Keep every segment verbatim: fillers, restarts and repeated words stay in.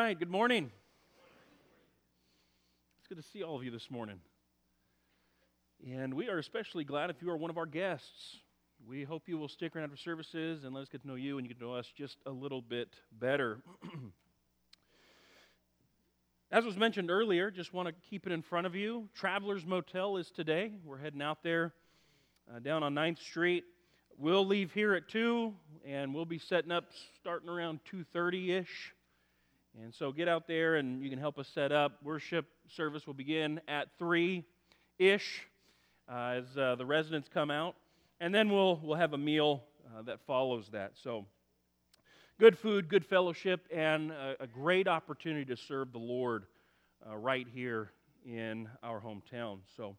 right, good morning. It's good to see all of you this morning. And we are especially glad if you are one of our guests. We hope you will stick around after services and let us get to know you and you get to know us just a little bit better. As was mentioned earlier, just want to keep it in front of you. Travelers Motel is today. We're heading out there uh, down on ninth Street. We'll leave here at two, and we'll be setting up starting around two thirty-ish. And so get out there, and you can help us set up. Worship service will begin at three-ish uh, as uh, the residents come out. And then we'll we'll have a meal uh, that follows that. So good food, good fellowship, and a, a great opportunity to serve the Lord uh, right here in our hometown. So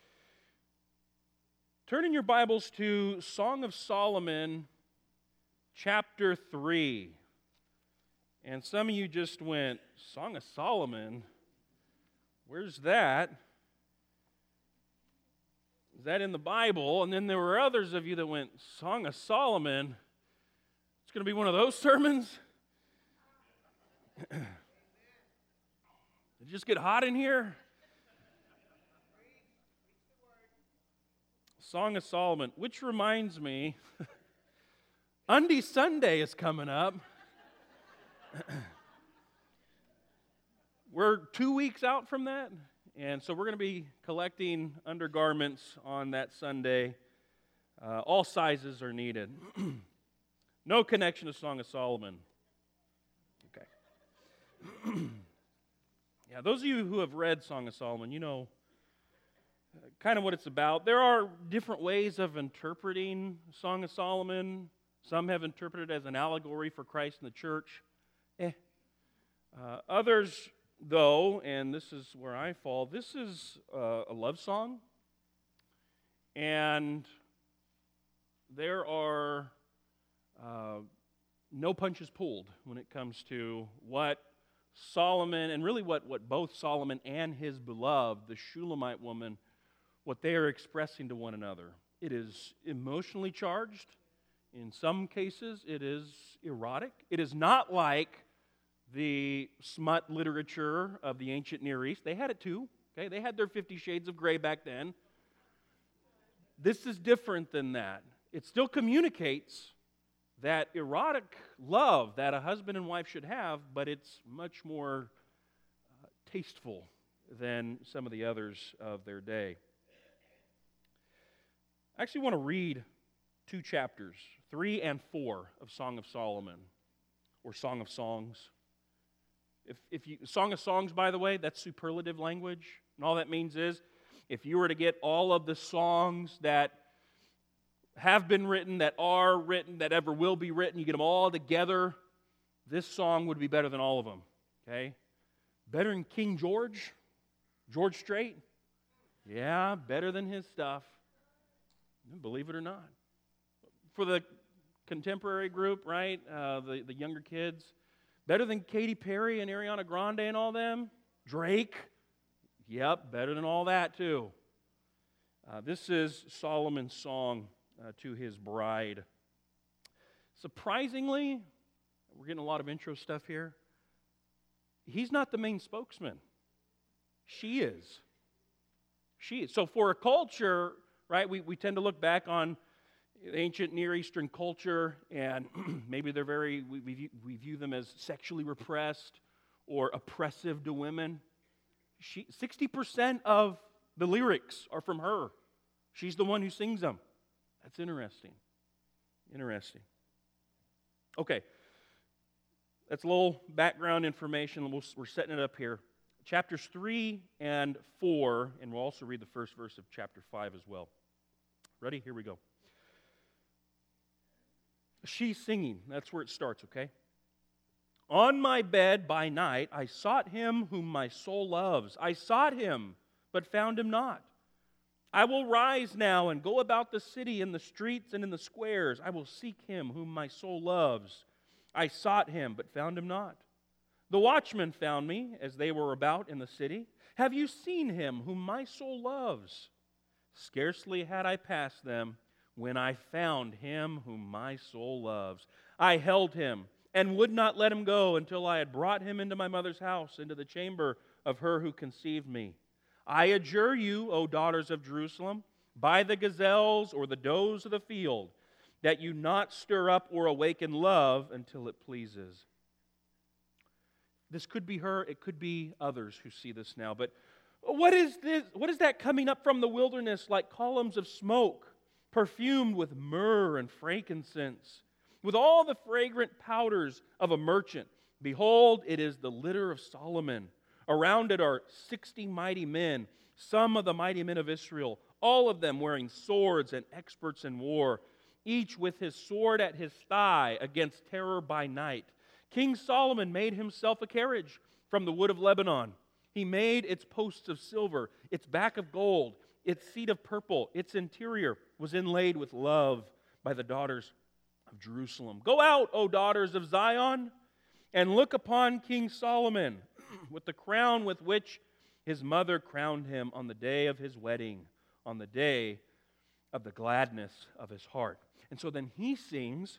turn in your Bibles to Song of Solomon, chapter three. And some of you just went, Song of Solomon? Where's that? Is that in the Bible? And then there were others of you that went, Song of Solomon? It's going to be one of those sermons? Did it just get hot in here? Song of Solomon, which reminds me, Undy Sunday is coming up. We're two weeks out from that, and so we're going to be collecting undergarments on that Sunday. Uh, all sizes are needed. No connection to Song of Solomon. Okay. Yeah, those of you who have read Song of Solomon, you know uh, kind of what it's about. There are different ways of interpreting Song of Solomon. Some have interpreted it as an allegory for Christ and the church. Eh. Uh, others, though, and this is where I fall, this is uh, a love song. And there are uh, no punches pulled when it comes to what Solomon, and really what, what both Solomon and his beloved, the Shulamite woman, what they are expressing to one another. It is emotionally charged. In some cases, it is erotic. It is not like the smut literature of the ancient Near East. They had it too. Okay, they had their Fifty Shades of Grey back then. This is different than that. It still communicates that erotic love that a husband and wife should have, but it's much more uh, tasteful than some of the others of their day. I actually want to read two chapters, three and four of Song of Solomon, or Song of Songs. If, if you, Song of Songs, by the way, that's superlative language. And all that means is, if you were to get all of the songs that have been written, that are written, that ever will be written, you get them all together, this song would be better than all of them. Okay? Better than King George? George Strait? Yeah, better than his stuff. Believe it or not. For the contemporary group, right, uh, the, the younger kids, better than Katy Perry and Ariana Grande and all them? Drake? Yep, better than all that too. Uh, this is Solomon's song uh, to his bride. Surprisingly, we're getting a lot of intro stuff here. He's not the main spokesman. She is. She is. So for a culture, right, we, we tend to look back on ancient Near Eastern culture, and maybe they're very, we, we, view, we view them as sexually repressed or oppressive to women. She, sixty percent of the lyrics are from her. She's the one who sings them. That's interesting. Interesting. Okay. That's a little background information. We'll, we're setting it up here. Chapters three and four, and we'll also read the first verse of chapter five as well. Ready? Here we go. She's singing. That's where it starts, okay? On my bed by night, I sought him whom my soul loves. I sought him, but found him not. I will rise now and go about the city in the streets and in the squares. I will seek him whom my soul loves. I sought him, but found him not. The watchmen found me as they were about in the city. Have you seen him whom my soul loves? Scarcely had I passed them when I found him whom my soul loves. I held him and would not let him go until I had brought him into my mother's house, into the chamber of her who conceived me. I adjure you, O daughters of Jerusalem, by the gazelles or the does of the field, that you not stir up or awaken love until it pleases. This could be her, it could be others who see this now, but what is this? What is that coming up from the wilderness like columns of smoke, perfumed with myrrh and frankincense, with all the fragrant powders of a merchant? Behold, it is the litter of Solomon. Around it are sixty mighty men, some of the mighty men of Israel, all of them wearing swords and experts in war, each with his sword at his thigh against terror by night. King Solomon made himself a carriage from the wood of Lebanon. He made its posts of silver, its back of gold, its seat of purple. Its interior was inlaid with love by the daughters of Jerusalem. Go out, O daughters of Zion, and look upon King Solomon with the crown with which his mother crowned him on the day of his wedding, on the day of the gladness of his heart. And so then he sings,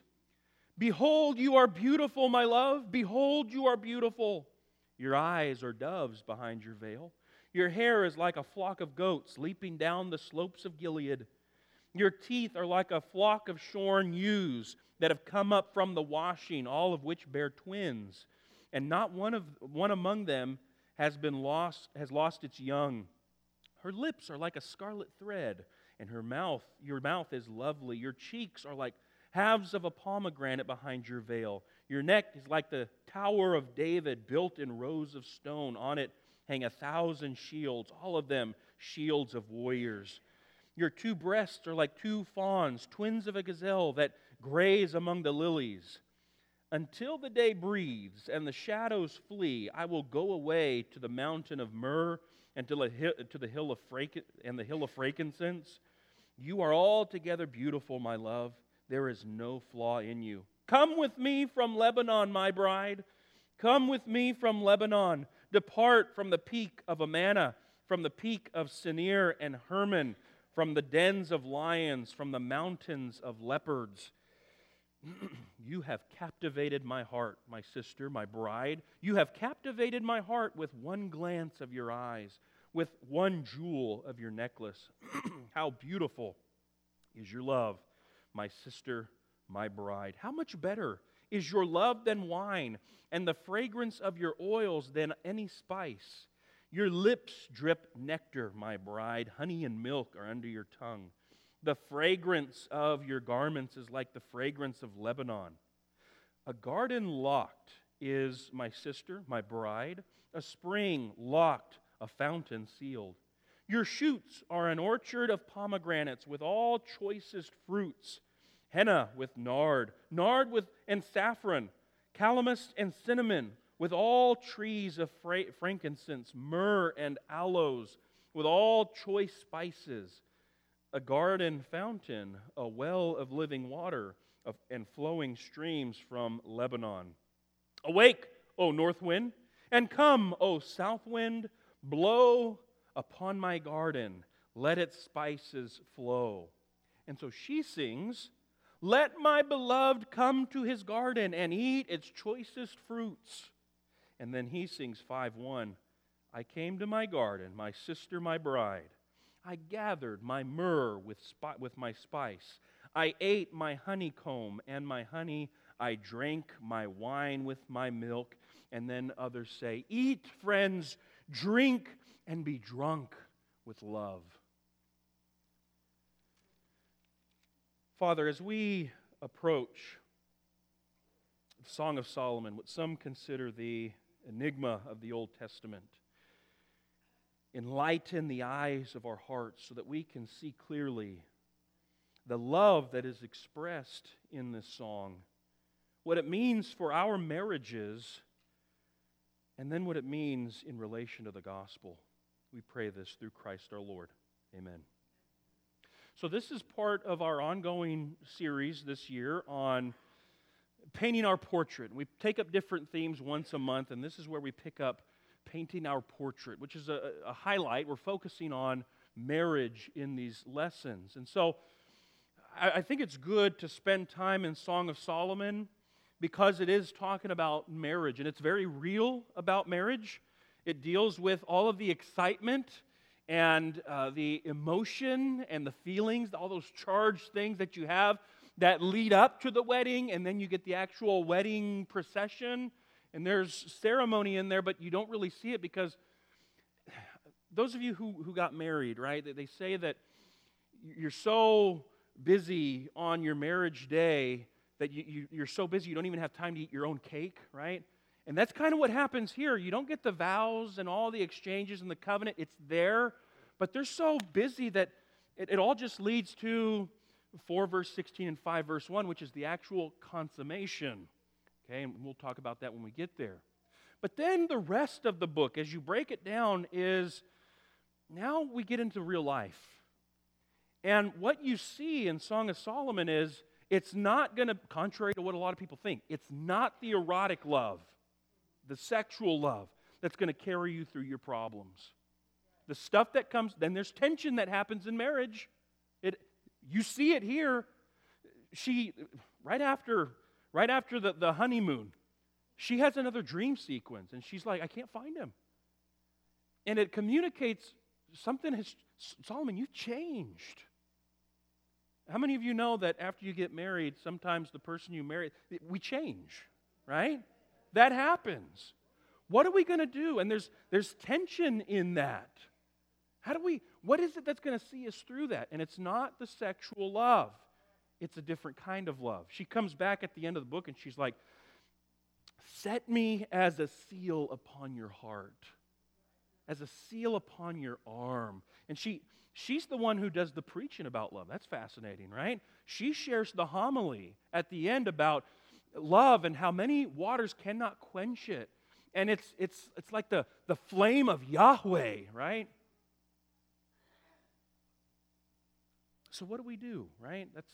behold, you are beautiful, my love. Behold, you are beautiful. Your eyes are doves behind your veil. Your hair is like a flock of goats leaping down the slopes of Gilead. Your teeth are like a flock of shorn ewes that have come up from the washing, all of which bear twins. And not one of one among them has been lost, has lost its young. Her lips are like a scarlet thread, and her mouth, your mouth is lovely. Your cheeks are like halves of a pomegranate behind your veil. Your neck is like the Tower of David, built in rows of stone. On it hang a thousand shields, all of them shields of warriors. Your two breasts are like two fawns, twins of a gazelle that graze among the lilies. Until the day breathes and the shadows flee, I will go away to the mountain of myrrh and to the hill, to the hill of frank, and the hill of frankincense. You are altogether beautiful, my love. There is no flaw in you. Come with me from Lebanon, my bride. Come with me from Lebanon. Depart from the peak of Amana, from the peak of Senir and Hermon, from the dens of lions, from the mountains of leopards. You have captivated my heart, my sister, my bride. You have captivated my heart with one glance of your eyes, with one jewel of your necklace. How beautiful is your love, my sister, my bride. How much better is your love than wine, and the fragrance of your oils than any spice. Your lips drip nectar, my bride. Honey and milk are under your tongue. The fragrance of your garments is like the fragrance of Lebanon. A garden locked is my sister, my bride. A spring locked, a fountain sealed. Your shoots are an orchard of pomegranates with all choicest fruits. Henna with nard, nard with and saffron, calamus and cinnamon, with all trees of fra- frankincense, myrrh and aloes, with all choice spices. A garden fountain, a well of living water, of, and flowing streams from Lebanon. Awake, O north wind, and come, O south wind, blow upon my garden, let its spices flow. And so she sings, let my beloved come to his garden and eat its choicest fruits. And then he sings five one, I came to my garden, my sister, my bride. I gathered my myrrh with, spi- with my spice. I ate my honeycomb and my honey. I drank my wine with my milk. And then others say, eat, friends, drink, and be drunk with love. Father, as we approach the Song of Solomon, what some consider the enigma of the Old Testament, enlighten the eyes of our hearts so that we can see clearly the love that is expressed in this song, what it means for our marriages, and then what it means in relation to the gospel. We pray this through Christ our Lord. Amen. So this is part of our ongoing series this year on painting our portrait. We take up different themes once a month, and this is where we pick up painting our portrait, which is a, a highlight. We're focusing on marriage in these lessons. And so I, I think it's good to spend time in Song of Solomon because it is talking about marriage, and it's very real about marriage. It deals with all of the excitement and uh, the emotion and the feelings, all those charged things that you have that lead up to the wedding, and then you get the actual wedding procession, and there's ceremony in there, but you don't really see it because those of you who, who got married, right, they say that you're so busy on your marriage day that you, you, you're so busy you don't even have time to eat your own cake, right? And that's kind of what happens here. You don't get the vows and all the exchanges and the covenant. It's there, but they're so busy that it, it all just leads to four verse sixteen and five verse one, which is the actual consummation. Okay, and we'll talk about that when we get there. But then the rest of the book, as you break it down, is now we get into real life. And what you see in Song of Solomon is it's not going to, contrary to what a lot of people think, it's not the erotic love, the sexual love that's going to carry you through your problems. The stuff that comes, then there's tension that happens in marriage. It, you see it here. She, right after, right after the, the honeymoon, she has another dream sequence, and she's like, I can't find him. And it communicates something has, Solomon, you've changed. How many of you know that after you get married, sometimes the person you marry, we change, right? That happens. What are we going to do? And there's there's tension in that. How do we, what is it that's going to see us through that? And it's not the sexual love. It's a different kind of love. She comes back at the end of the book and she's like, set me as a seal upon your heart, as a seal upon your arm. And she she's the one who does the preaching about love. That's fascinating, right? She shares the homily at the end about love and how many waters cannot quench it. And it's it's it's like the, the flame of Yahweh, right? So what do we do, right? That's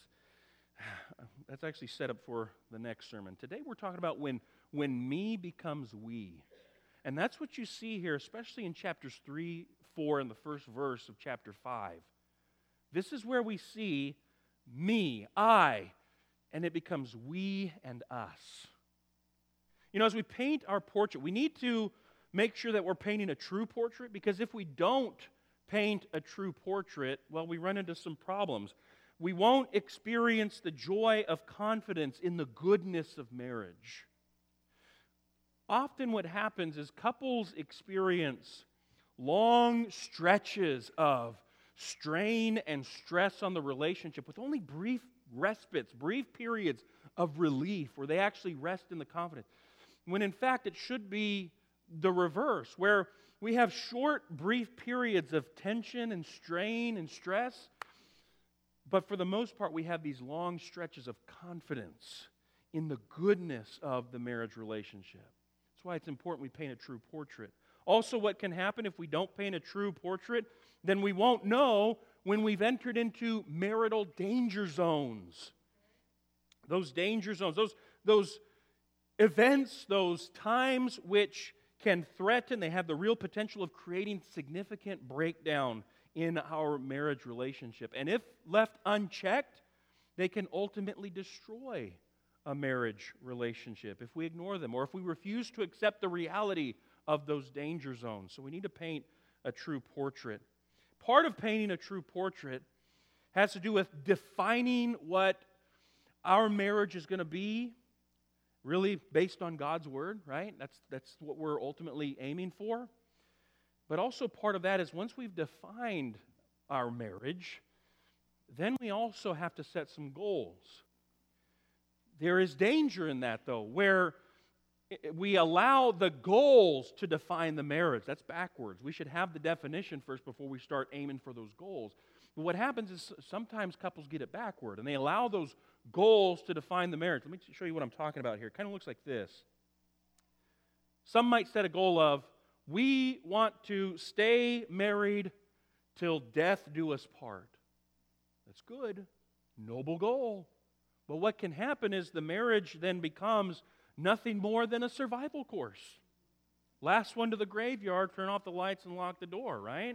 that's actually set up for the next sermon. Today we're talking about when when me becomes we. And that's what you see here, especially in chapters three, four, and the first verse of chapter five. This is where we see me, I, and it becomes we and us. You know, as we paint our portrait, we need to make sure that we're painting a true portrait, because if we don't paint a true portrait, well, we run into some problems. We won't experience the joy of confidence in the goodness of marriage. Often what happens is couples experience long stretches of strain and stress on the relationship with only brief respites, brief periods of relief where they actually rest in the confidence. When in fact it should be the reverse, where we have short, brief periods of tension and strain and stress, but for the most part we have these long stretches of confidence in the goodness of the marriage relationship. That's why it's important we paint a true portrait. Also, what can happen if we don't paint a true portrait, then we won't know when we've entered into marital danger zones. Those danger zones, those, those events, those times which can threaten, they have the real potential of creating significant breakdown in our marriage relationship. And if left unchecked, they can ultimately destroy a marriage relationship if we ignore them or if we refuse to accept the reality of those danger zones. So we need to paint a true portrait. Part of painting a true portrait has to do with defining what our marriage is going to be, really based on God's Word, right? That's, that's what we're ultimately aiming for. But also part of that is once we've defined our marriage, then we also have to set some goals. There is danger in that, though, where we allow the goals to define the marriage. That's backwards. We should have the definition first before we start aiming for those goals. But what happens is sometimes couples get it backward, and they allow those goals to define the marriage. Let me show you what I'm talking about here. It kind of looks like this. Some might set a goal of, we want to stay married till death do us part. That's good. Noble goal. But what can happen is the marriage then becomes nothing more than a survival course. Last one to the graveyard, turn off the lights and lock the door, right?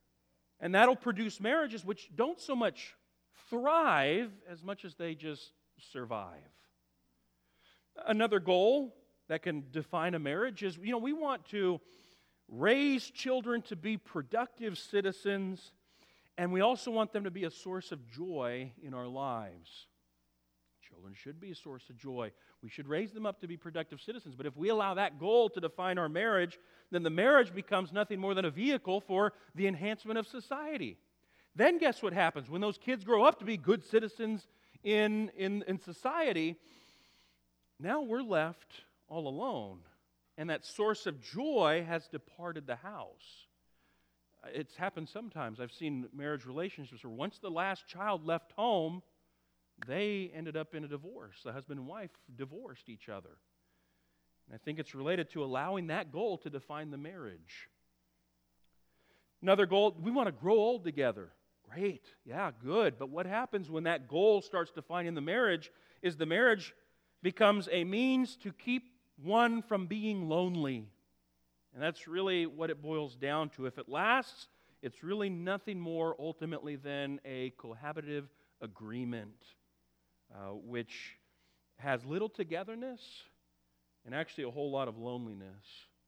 And that'll produce marriages which don't so much thrive as much as they just survive. Another goal that can define a marriage is, you know, we want to raise children to be productive citizens, and we also want them to be a source of joy in our lives. Children should be a source of joy. We should raise them up to be productive citizens. But if we allow that goal to define our marriage, then the marriage becomes nothing more than a vehicle for the enhancement of society. Then guess what happens? When those kids grow up to be good citizens in, in, in society, now we're left all alone. And that source of joy has departed the house. It's happened sometimes. I've seen marriage relationships where once the last child left home, they ended up in a divorce. The husband and wife divorced each other. And I think it's related to allowing that goal to define the marriage. Another goal, we want to grow old together. Great, yeah, good. But what happens when that goal starts defining the marriage is the marriage becomes a means to keep one from being lonely. And that's really what it boils down to. If it lasts, it's really nothing more ultimately than a cohabitative agreement, uh, which has little togetherness and actually a whole lot of loneliness.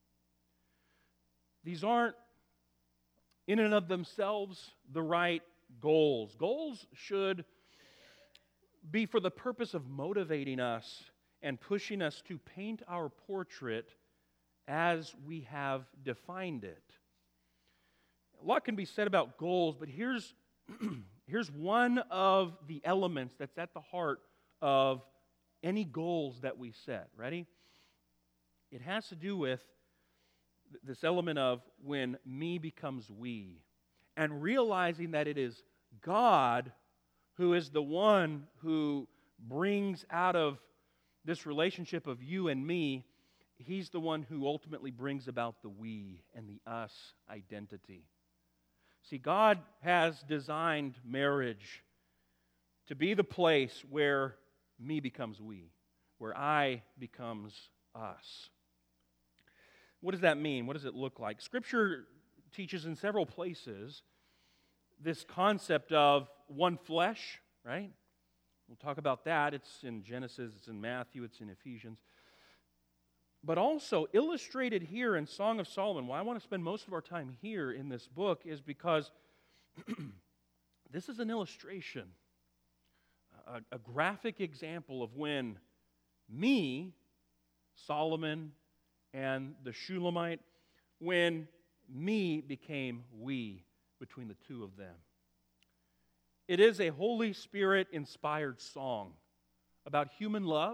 These aren't, in and of themselves, the right goals. Goals should be for the purpose of motivating us and pushing us to paint our portrait as we have defined it. A lot can be said about goals, but here's, here's one of the elements that's at the heart of any goals that we set. Ready? It has to do with this element of when me becomes we, and realizing that it is God who is the one who brings out of this relationship of you and me. He's the one who ultimately brings about the we and the us identity. See, God has designed marriage to be the place where me becomes we, where I becomes us. What does that mean? What does it look like? Scripture teaches in several places this concept of one flesh, right? We'll talk about that. It's in Genesis, it's in Matthew, it's in Ephesians. But also illustrated here in Song of Solomon, why I want to spend most of our time here in this book is because this is an illustration, a, a graphic example of when me, Solomon, and the Shulamite, when me became we between the two of them. It is a Holy Spirit-inspired song about human love.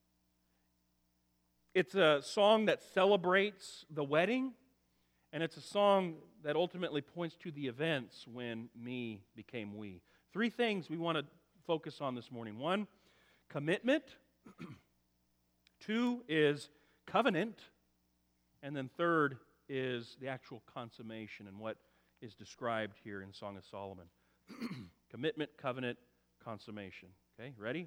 It's a song that celebrates the wedding, and it's a song that ultimately points to the events when me became we. Three things we want to focus on this morning. One, commitment. Two is covenant. And then third is the actual consummation and what is described here in Song of Solomon. Commitment, covenant, consummation. Okay, ready?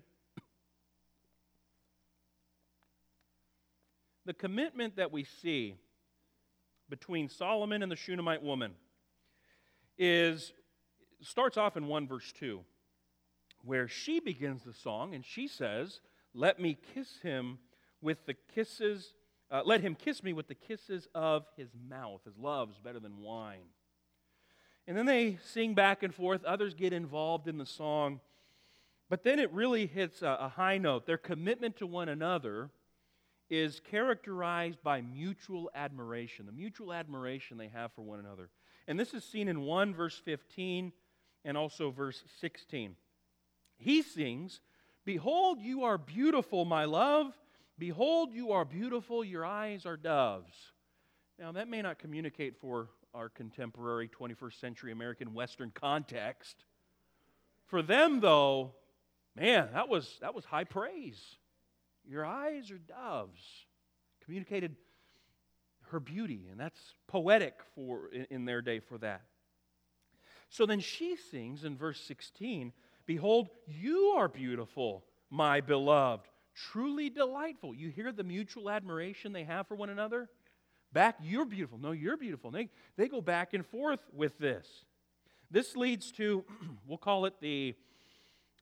The commitment that we see between Solomon and the Shunammite woman is starts off in one verse two, where she begins the song and she says, "Let me kiss him with the kisses, uh, let him kiss me with the kisses of his mouth. His love is better than wine." And then they sing back and forth. Others get involved in the song. But then it really hits a, a high note. Their commitment to one another is characterized by mutual admiration, the mutual admiration they have for one another. And this is seen in one verse fifteen and also verse sixteen. He sings, "Behold, you are beautiful, my love. Behold, you are beautiful, your eyes are doves." Now, that may not communicate for our contemporary twenty-first century American Western context. For them, though, man, that was, that was high praise. Your eyes are doves. Communicated her beauty, and that's poetic for in, in their day for that. So then she sings in verse sixteen, "Behold, you are beautiful, my beloved, truly delightful." You hear the mutual admiration they have for one another? Back, "You're beautiful." No, you're beautiful. They, they go back and forth with this. This leads to, we'll call it the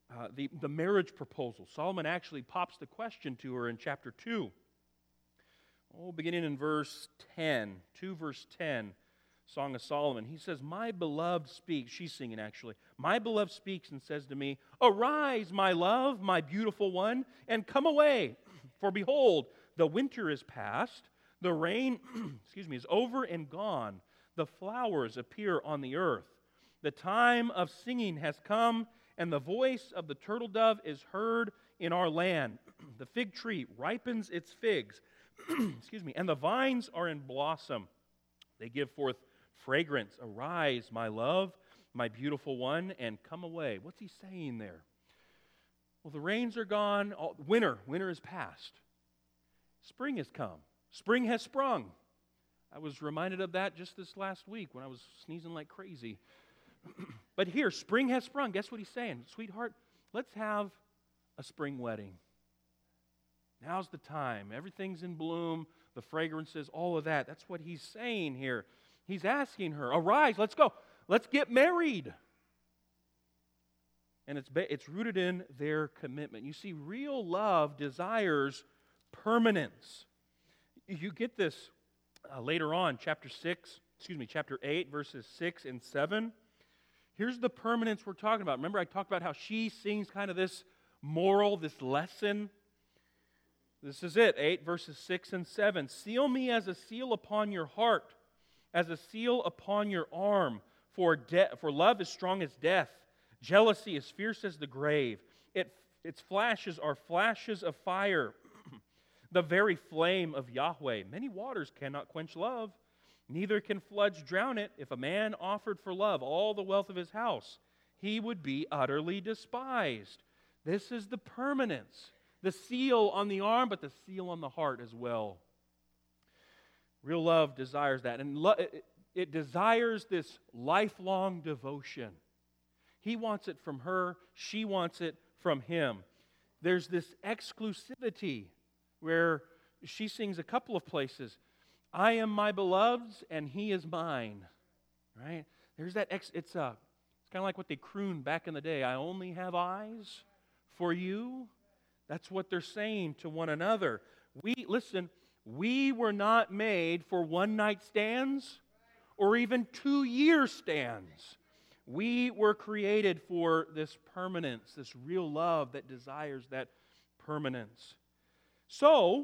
uh, the, the marriage proposal. Solomon actually pops the question to her in chapter two. Oh, beginning in verse ten, two verse ten, Song of Solomon. He says, "My beloved speaks," she's singing actually, "My beloved speaks and says to me, 'Arise, my love, my beautiful one, and come away. For behold, the winter is past, the rain, excuse me, is over and gone. The flowers appear on the earth. The time of singing has come, and the voice of the turtle dove is heard in our land. The fig tree ripens its figs, excuse me, and the vines are in blossom. They give forth fragrance. Arise, my love, my beautiful one, and come away.'" What's he saying there? Well, the rains are gone. All, winter, winter is past. Spring has come. Spring has sprung. I was reminded of that just this last week when I was sneezing like crazy. But here, spring has sprung. Guess what he's saying? "Sweetheart, let's have a spring wedding. Now's the time. Everything's in bloom, the fragrances, all of that." That's what he's saying here. He's asking her, "Arise, let's go. Let's get married." And it's, it's rooted in their commitment. You see, real love desires permanence. You get this uh, later on, chapter six, excuse me, chapter eight, verses six and seven. Here's the permanence we're talking about. Remember, I talked about how she sings kind of this moral, this lesson. This is it, eight, verses six and seven. "Seal me as a seal upon your heart, as a seal upon your arm, for, de- for love is strong as death. Jealousy is fierce as the grave. It, its flashes are flashes of fire. The very flame of Yahweh. Many waters cannot quench love, neither can floods drown it. If a man offered for love all the wealth of his house, he would be utterly despised." This is the permanence. The seal on the arm, but the seal on the heart as well. Real love desires that. And lo- it, it desires this lifelong devotion. He wants it from her. She wants it from him. There's this exclusivity where she sings a couple of places. "I am my beloved's and he is mine." Right? There's that, ex- it's, uh, it's kind of like what they crooned back in the day. "I only have eyes for you." That's what they're saying to one another. We, listen, we were not made for one-night stands or even two-year stands. We were created for this permanence, this real love that desires that permanence. So,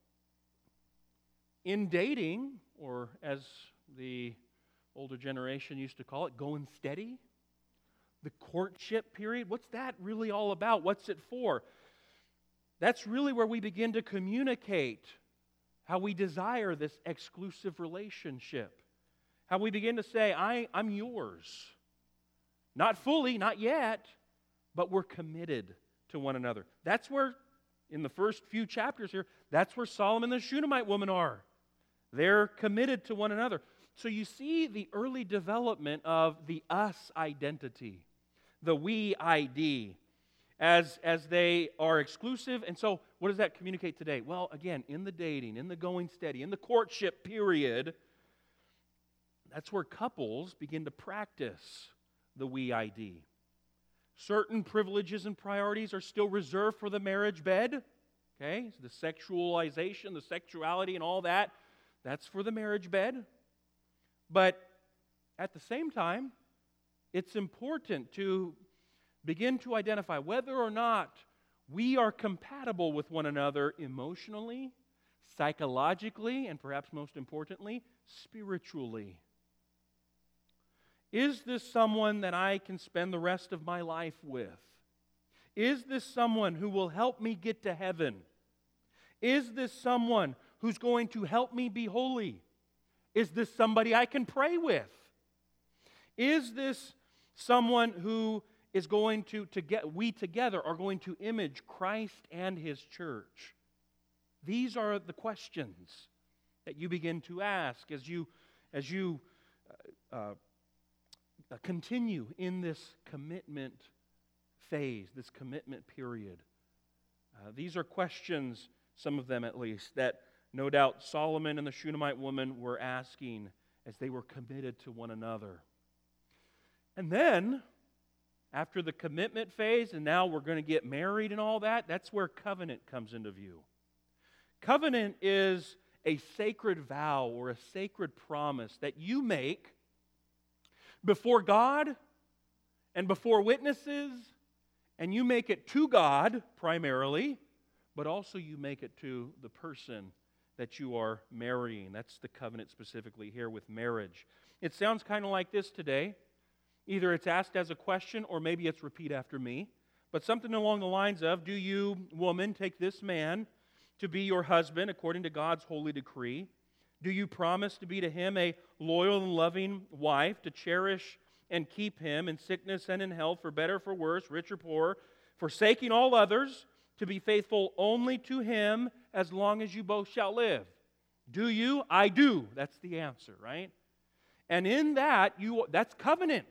in dating, or as the older generation used to call it, going steady, the courtship period, what's that really all about? What's it for? That's really where we begin to communicate how we desire this exclusive relationship. How we begin to say, I, I'm yours. Not fully, not yet, but we're committed to one another. That's where, in the first few chapters here, that's where Solomon and the Shunammite woman are. They're committed to one another. So you see the early development of the us identity, the we I D, as, as they are exclusive. And so what does that communicate today? Well, again, in the dating, in the going steady, in the courtship period, that's where couples begin to practice the we I D. Certain privileges and priorities are still reserved for the marriage bed. Okay, the sexualization, the sexuality and all that, that's for the marriage bed. But at the same time, it's important to begin to identify whether or not we are compatible with one another emotionally, psychologically, and perhaps most importantly, spiritually. Is this someone that I can spend the rest of my life with? Is this someone who will help me get to heaven? Is this someone who's going to help me be holy? Is this somebody I can pray with? Is this someone who is going to, to get, we together are going to image Christ and His church? These are the questions that you begin to ask as you, as you uh, uh, continue in this commitment phase, this commitment period. Uh, these are questions, some of them at least, that no doubt Solomon and the Shunammite woman were asking as they were committed to one another. And then, after the commitment phase, and now we're going to get married and all that, that's where covenant comes into view. Covenant is a sacred vow or a sacred promise that you make before God and before witnesses, and you make it to God primarily, but also you make it to the person that you are marrying. That's the covenant specifically here with marriage. It sounds kind of like this today. Either it's asked as a question or maybe it's repeat after me, but something along the lines of, do you, woman, take this man to be your husband according to God's holy decree? Do you promise to be to him a loyal and loving wife, to cherish and keep him in sickness and in health, for better, for worse, rich or poor, forsaking all others, to be faithful only to him as long as you both shall live? Do you? I do. That's the answer, right? And in that, you that's covenant.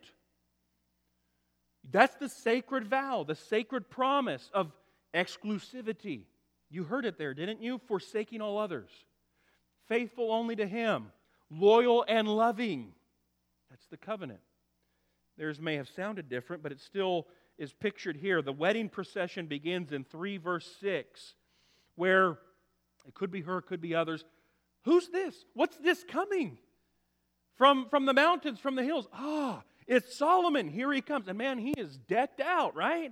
That's the sacred vow, the sacred promise of exclusivity. You heard it there, didn't you? Forsaking all others. Faithful only to him. Loyal and loving. That's the covenant. Theirs may have sounded different, but it still is pictured here. The wedding procession begins in three verse six, where it could be her, it could be others. Who's this? What's this coming? From, from the mountains, from the hills. Ah, it's Solomon. Here he comes. And man, he is decked out, right?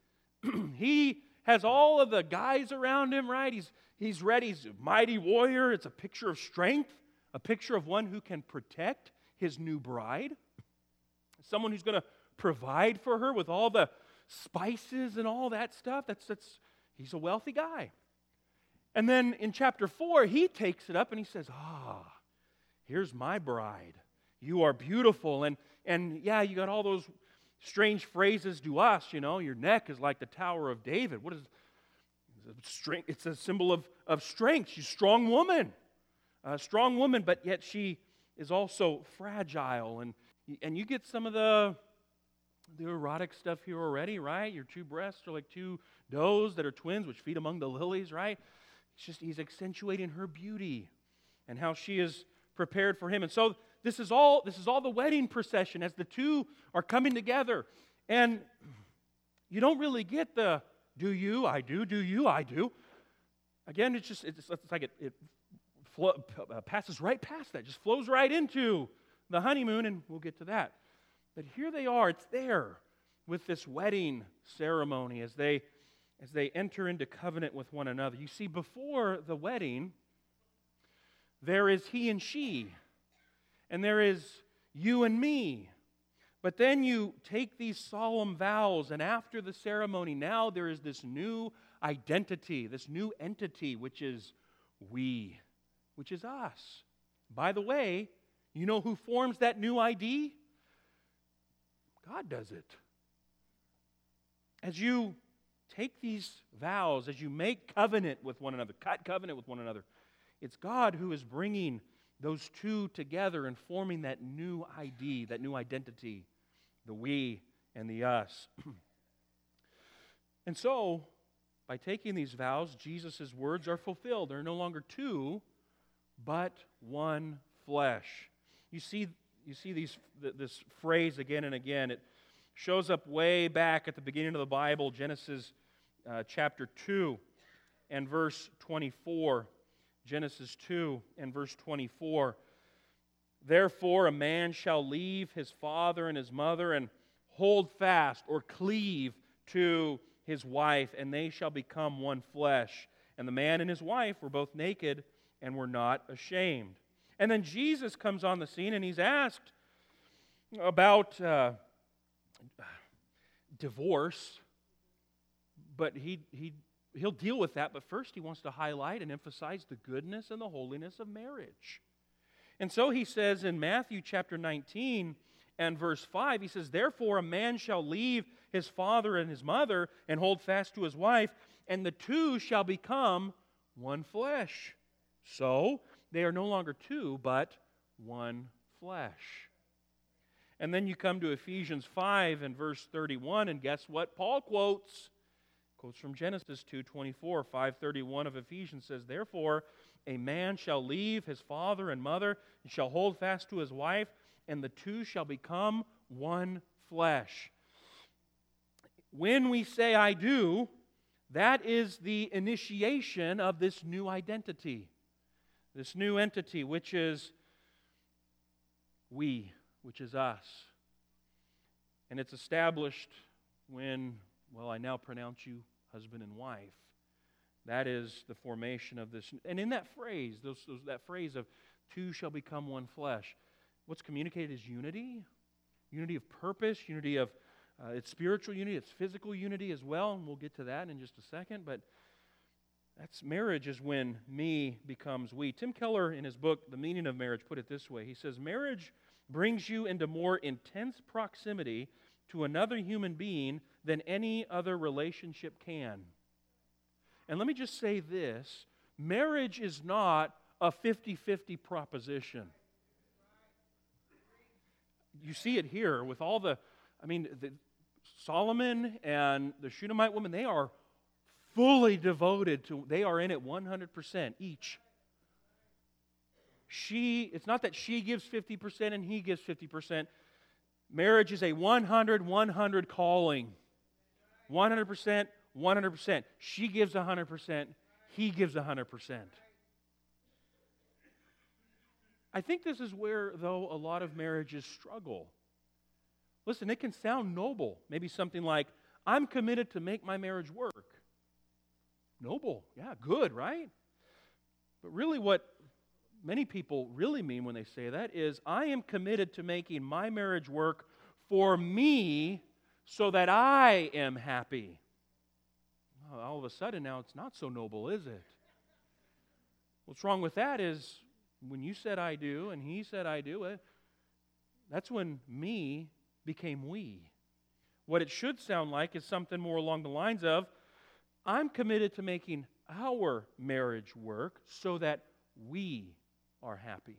He has all of the guys around him, right? He's, he's ready. He's a mighty warrior. It's a picture of strength, a picture of one who can protect his new bride. Someone who's going to provide for her with all the spices and all that stuff. That's, that's, he's a wealthy guy. And then in chapter four, he takes it up and he says, ah, here's my bride. You are beautiful. And, and yeah, you got all those strange phrases to us, you know. Your neck is like the Tower of David. What is strength? It's a symbol of, of strength. She's a strong woman. A strong woman, but yet she is also fragile. And And you get some of the, the erotic stuff here already, right? Your two breasts are like two does that are twins, which feed among the lilies, right? It's just, he's accentuating her beauty and how she is prepared for him. And so this is all, this is all the wedding procession as the two are coming together. And you don't really get the, do you, I do, do you, I do. Again, it's just, it's, it's like it, it flow, uh, passes right past that, just flows right into the honeymoon, and we'll get to that. But here they are, it's there with this wedding ceremony as they as they enter into covenant with one another. You see, before the wedding, there is he and she, and there is you and me. But then you take these solemn vows, and after the ceremony, now there is this new identity, this new entity, which is we, which is us. By the way, you know who forms that new I D? God does it. As you take these vows, as you make covenant with one another, cut covenant with one another, it's God who is bringing those two together and forming that new I D, that new identity, the we and the us. And so, by taking these vows, Jesus' words are fulfilled. They're no longer two, but one flesh. You see, you see these, this phrase again and again. It shows up way back at the beginning of the Bible, Genesis uh, chapter two and verse twenty-four. Genesis two and verse twenty-four. Therefore a man shall leave his father and his mother and hold fast or cleave to his wife, and they shall become one flesh. And the man and his wife were both naked and were not ashamed. And then Jesus comes on the scene and he's asked about uh, divorce, but he, he, he'll deal with that. But first he wants to highlight and emphasize the goodness and the holiness of marriage. And so he says in Matthew chapter nineteen and verse five, he says, therefore a man shall leave his father and his mother and hold fast to his wife, and the two shall become one flesh. So they are no longer two, but one flesh. And then you come to Ephesians five and verse thirty-one, and guess what Paul quotes? Quotes from Genesis two twenty-four. five thirty-one of Ephesians says, therefore a man shall leave his father and mother, and shall hold fast to his wife, and the two shall become one flesh. when we say I do, that is the initiation of this new identity, this new entity, which is we, which is us. And it's established when, well, I now pronounce you husband and wife. That is the formation of this. And in that phrase, those, those, that phrase of two shall become one flesh, what's communicated is unity, unity of purpose, unity of, uh, it's spiritual unity, it's physical unity as well, and we'll get to that in just a second, but that's marriage is when me becomes we. Tim Keller, in his book, The Meaning of Marriage, put it this way. He says, marriage brings you into more intense proximity to another human being than any other relationship can. And let me just say this, marriage is not a fifty-fifty proposition. You see it here with all the, I mean, the, Solomon and the Shunammite woman, they are fully devoted to, they are in it one hundred percent each. She, it's not that she gives fifty percent and he gives fifty percent. Marriage is a one hundred one hundred calling. one hundred percent, one hundred percent. She gives one hundred percent, he gives one hundred percent. I think this is where, though, a lot of marriages struggle. Listen, it can sound noble. Maybe something like, I'm committed to make my marriage work. Noble, yeah, good, right? But really what many people really mean when they say that is, I am committed to making my marriage work for me so that I am happy. Well, all of a sudden now it's not so noble, is it? What's wrong with that is when you said I do and he said I do, eh, that's when me became we. What it should sound like is something more along the lines of, I'm committed to making our marriage work so that we are happy.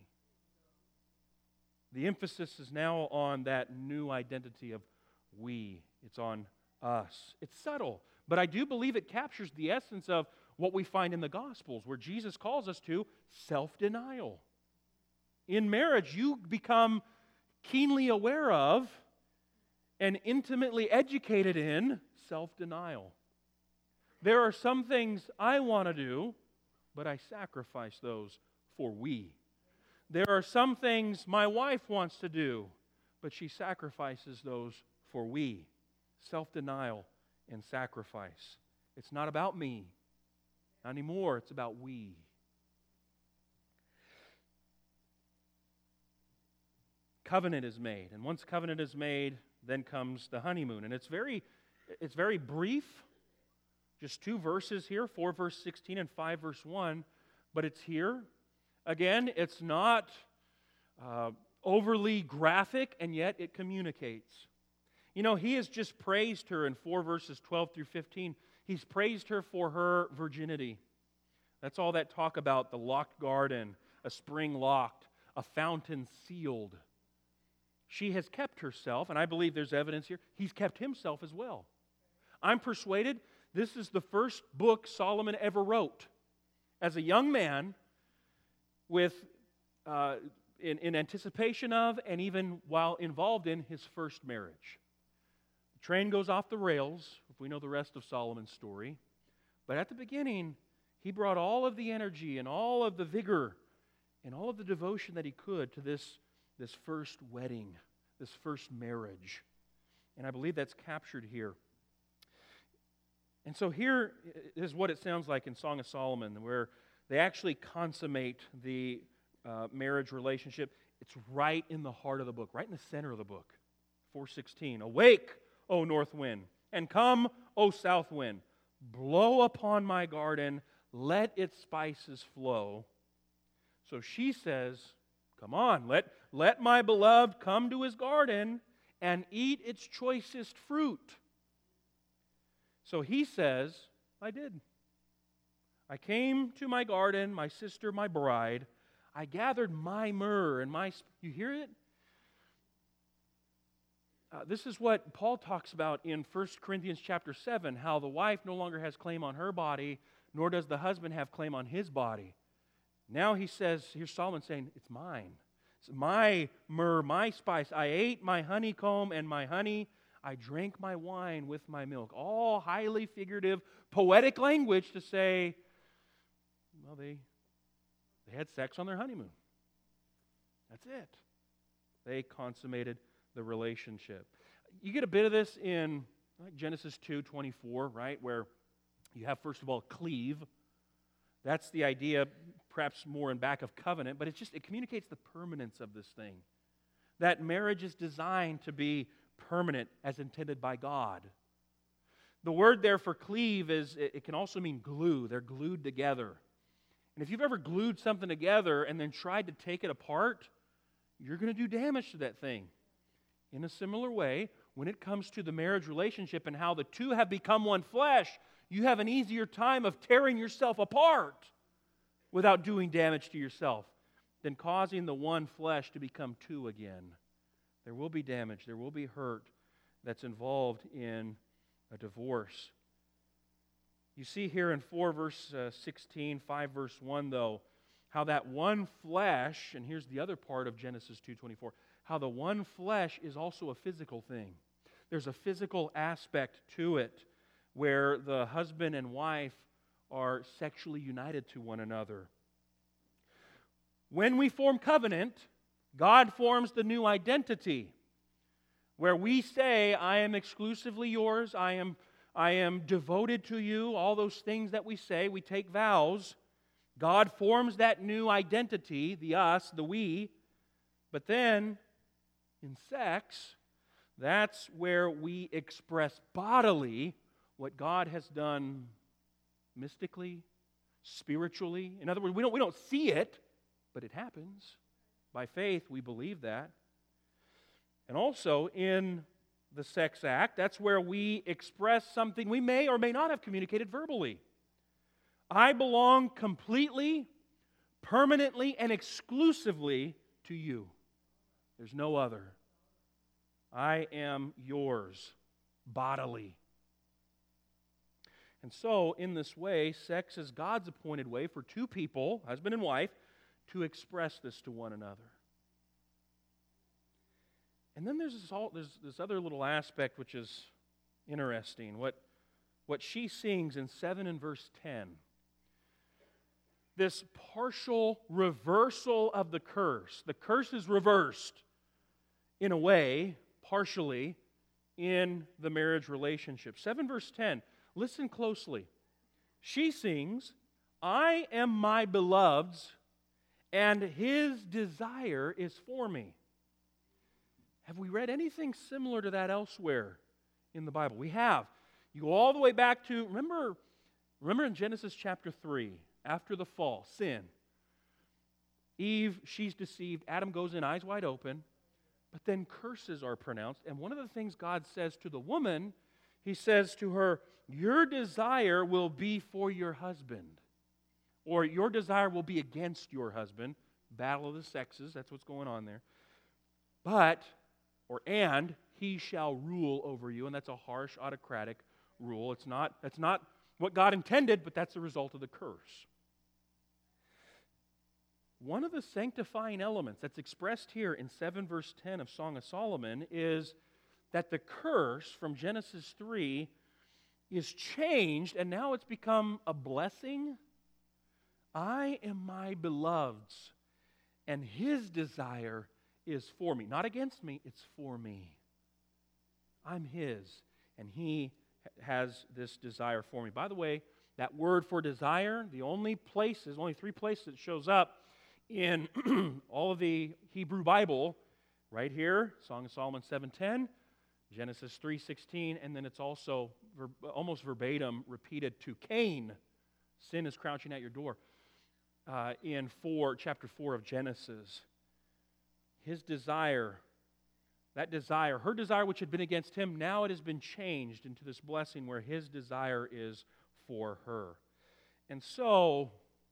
The emphasis is now on that new identity of we. It's on us. It's subtle, but I do believe it captures the essence of what we find in the Gospels, where Jesus calls us to self-denial. In marriage, you become keenly aware of and intimately educated in self-denial. There are some things I want to do, but I sacrifice those for we. There are some things my wife wants to do, but she sacrifices those for we. Self-denial and sacrifice. It's not about me. Not anymore, it's about we. Covenant is made, and once covenant is made, then comes the honeymoon. And it's very, it's very brief, just two verses here, four verse sixteen and five verse one, but it's here. Again, it's not uh, overly graphic, and yet it communicates. You know, he has just praised her in four verses twelve through fifteen. He's praised her for her virginity. That's all that talk about the locked garden, a spring locked, a fountain sealed. She has kept herself, and I believe there's evidence here, he's kept himself as well. I'm persuaded this is the first book Solomon ever wrote. As a young man, with uh, in, in anticipation of and even while involved in his first marriage. The train goes off the rails, if we know the rest of Solomon's story. But at the beginning, he brought all of the energy and all of the vigor and all of the devotion that he could to this, this first wedding, this first marriage. And I believe that's captured here. And so here is what it sounds like in Song of Solomon, where they actually consummate the uh, marriage relationship. It's right in the heart of the book, right in the center of the book. four sixteen, awake, O north wind, and come, O south wind. Blow upon my garden, let its spices flow. So she says, come on, let, let my beloved come to his garden and eat its choicest fruit. So he says, I did. I came to my garden, my sister, my bride. I gathered my myrrh and my... You hear it? Uh, this is what Paul talks about in First Corinthians chapter seven, how the wife no longer has claim on her body, nor does the husband have claim on his body. Now he says, here's Solomon saying, it's mine. It's my myrrh, my spice. I ate my honeycomb and my honey. I drank my wine with my milk. All highly figurative, poetic language to say, well, they, they had sex on their honeymoon. That's it. They consummated the relationship. You get a bit of this in like Genesis two twenty-four, right, where you have, first of all, cleave. That's the idea, perhaps more in back of covenant, but it just it communicates the permanence of this thing. That marriage is designed to be permanent as intended by God. The word there for cleave is, it can also mean glue. They're glued together. And if you've ever glued something together and then tried to take it apart, you're going to do damage to that thing. In a similar way, when it comes to the marriage relationship and how the two have become one flesh, you have an easier time of tearing yourself apart without doing damage to yourself than causing the one flesh to become two again. There will be damage, there will be hurt that's involved in a divorce. You see here in four verse uh, sixteen, five verse one though, how that one flesh, and here's the other part of Genesis two twenty-four, how the one flesh is also a physical thing. There's a physical aspect to it where the husband and wife are sexually united to one another. When we form covenant, God forms the new identity where we say, I am exclusively yours, I am, I am devoted to you, all those things that we say, we take vows. God forms that new identity, the us, the we, but then in sex, that's where we express bodily what God has done mystically, spiritually. In other words, we don't, we don't see it, but it happens. By faith, we believe that. And also in the sex act, that's where we express something we may or may not have communicated verbally. I belong completely, permanently, and exclusively to you. There's no other. I am yours, bodily. And so, in this way, sex is God's appointed way for two people, husband and wife, to express this to one another. And then there's this, all, there's this other little aspect which is interesting. What, what she sings in seven and verse ten. This partial reversal of the curse. The curse is reversed in a way, partially, in the marriage relationship. seven verse ten. Listen closely. She sings, I am my beloved's, and his desire is for me. Have we read anything similar to that elsewhere in the Bible? We have. You go all the way back to, remember, remember in Genesis chapter three, after the fall, sin. Eve, she's deceived. Adam goes in eyes wide open. But then curses are pronounced. And one of the things God says to the woman, He says to her, your desire will be for your husband. Or your desire will be against your husband. Battle of the sexes, that's what's going on there. But, or and, he shall rule over you. And that's a harsh, autocratic rule. It's not, that's not what God intended, but that's the result of the curse. One of the sanctifying elements that's expressed here in seven verse ten of Song of Solomon is that the curse from Genesis three is changed and now it's become a blessing. I am my beloved's, and his desire is for me. Not against me, it's for me. I'm his, and he has this desire for me. By the way, that word for desire, the only places, only three places it shows up in all of the Hebrew Bible, right here, Song of Solomon seven ten, Genesis three sixteen, and then it's also ver- almost verbatim repeated to Cain. Sin is crouching at your door. Uh, in four, chapter four of Genesis. His desire, that desire, her desire which had been against him, now it has been changed into this blessing where his desire is for her. And so,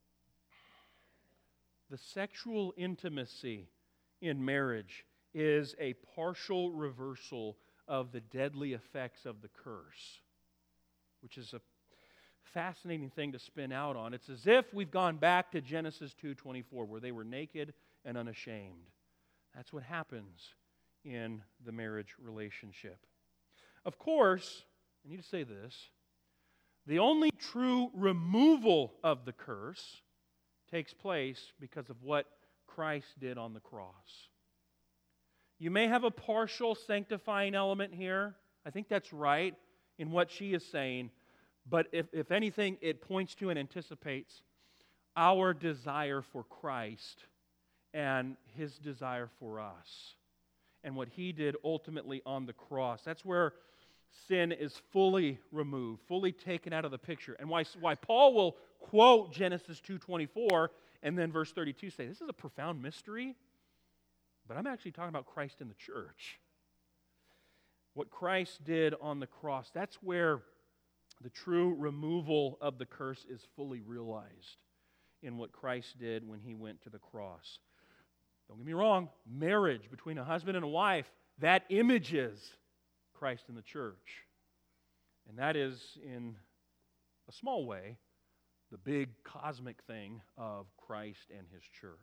the sexual intimacy in marriage is a partial reversal of the deadly effects of the curse, which is a fascinating thing to spin out on. It's as if we've gone back to Genesis two twenty-four, where they were naked and unashamed. That's what happens in the marriage relationship. Of course, I need to say this, the only true removal of the curse takes place because of what Christ did on the cross. You may have a partial sanctifying element here. I think that's right in what she is saying. But if, if anything, it points to and anticipates our desire for Christ and His desire for us and what He did ultimately on the cross. That's where sin is fully removed, fully taken out of the picture. And why, why Paul will quote Genesis two twenty-four and then verse thirty-two say, this is a profound mystery, but I'm actually talking about Christ in the church. What Christ did on the cross, that's where the true removal of the curse is fully realized in what Christ did when He went to the cross. Don't get me wrong, marriage between a husband and a wife, that images Christ in the church. And that is, in a small way, the big cosmic thing of Christ and His church.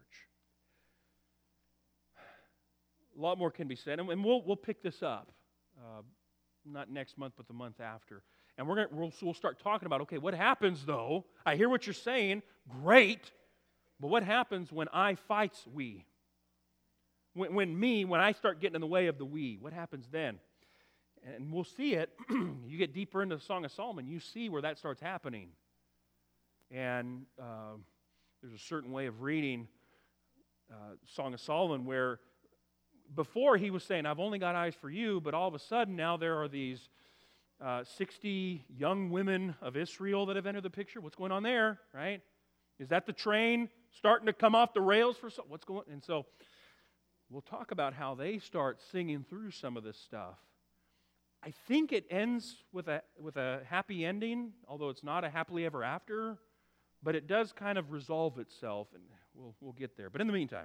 A lot more can be said, and we'll, we'll pick this up, uh, not next month, but the month after. And we're gonna, we'll, so we'll start talking about, okay, what happens though? I hear what you're saying, great, but what happens when I fights we? When, when me, when I start getting in the way of the we, what happens then? And we'll see it. You get deeper into the Song of Solomon, you see where that starts happening. And uh, there's a certain way of reading uh, Song of Solomon where before he was saying, I've only got eyes for you, but all of a sudden now there are these uh, sixty young women of Israel that have entered the picture. What's going on there, right? Is that the train starting to come off the rails for some, what's going on? And so we'll talk about how they start singing through some of this stuff. I think it ends with a with a happy ending, although it's not a happily ever after, but it does kind of resolve itself, and we'll we'll get there. But in the meantime,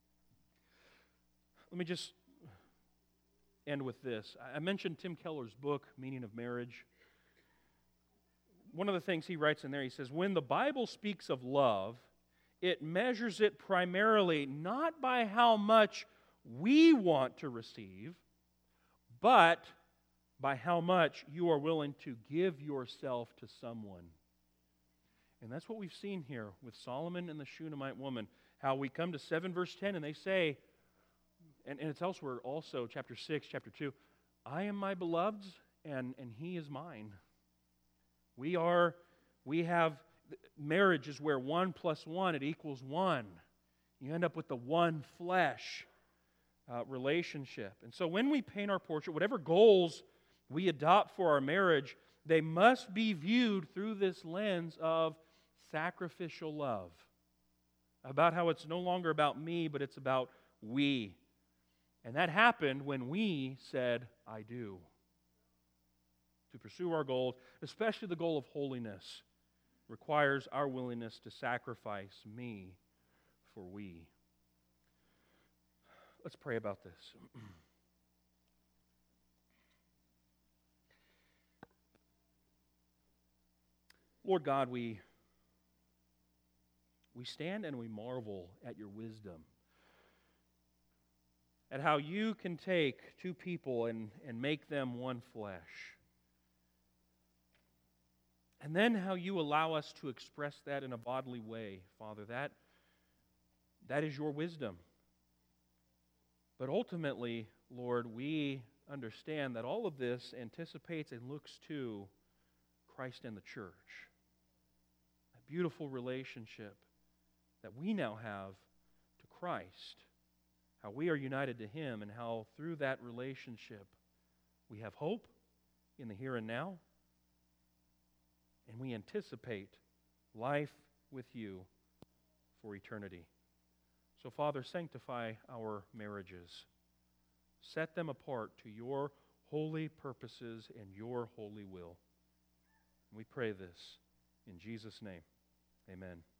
let me just end with this. I mentioned Tim Keller's book, Meaning of Marriage. One of the things he writes in there, he says, when the Bible speaks of love, it measures it primarily not by how much we want to receive, but by how much you are willing to give yourself to someone. And that's what we've seen here with Solomon and the Shunammite woman. How we come to seven verse ten and they say, and, and it's elsewhere also, chapter six, chapter two, I am my beloved's and, and he is mine. We are, we have, marriage is where one plus one, it equals one. You end up with the one flesh uh, relationship. And so when we paint our portrait, whatever goals we adopt for our marriage, they must be viewed through this lens of sacrificial love. About how it's no longer about me, but it's about we. And that happened when we said, I do. To pursue our goals, especially the goal of holiness, requires our willingness to sacrifice me for we. Let's pray about this. Lord God, we, we stand and we marvel at your wisdom, at how you can take two people and, and make them one flesh, and then how you allow us to express that in a bodily way, Father. That, that is your wisdom. But ultimately, Lord, we understand that all of this anticipates and looks to Christ and the church. A beautiful relationship that we now have to Christ. How we are united to Him and how through that relationship we have hope in the here and now. And we anticipate life with you for eternity. So, Father, sanctify our marriages. Set them apart to your holy purposes and your holy will. And we pray this in Jesus' name. Amen.